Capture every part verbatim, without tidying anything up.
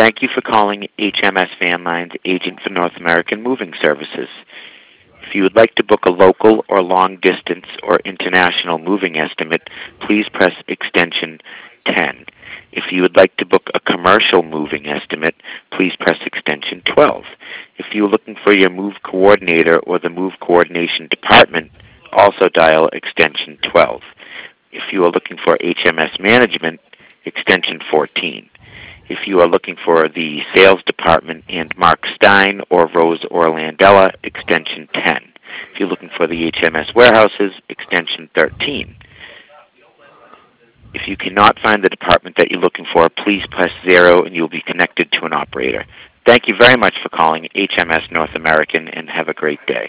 Thank you for calling H M S Van Lines, agent for North American Moving Services. If you would like to book a local or long-distance or international moving estimate, please press extension ten. If you would like to book a commercial moving estimate, please press extension twelve. If you are looking for your move coordinator or the move coordination department, also dial extension twelve. If you are looking for H M S management, extension fourteen. If you are looking for the sales department and Mark Stein or Rose Orlandella, extension ten. If you're looking for the H M S warehouses, extension thirteen. If you cannot find the department that you're looking for, please press zero and you'll be connected to an operator. Thank you very much for calling H M S North American and have a great day.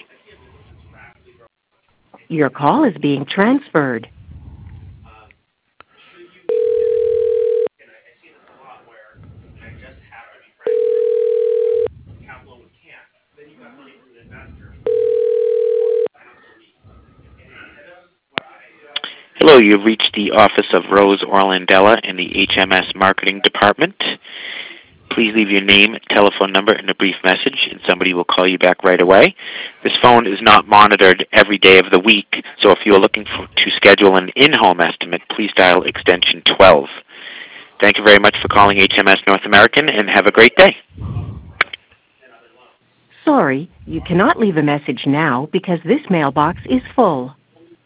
Your call is being transferred. Hello, you've reached the office of Rose Orlandella in the H M S Marketing Department. Please leave your name, telephone number, and a brief message, and somebody will call you back right away. This phone is not monitored every day of the week, so if you are looking for, to schedule an in-home estimate, please dial extension twelve. Thank you very much for calling H M S North American, and have a great day. Sorry, you cannot leave a message now because this mailbox is full.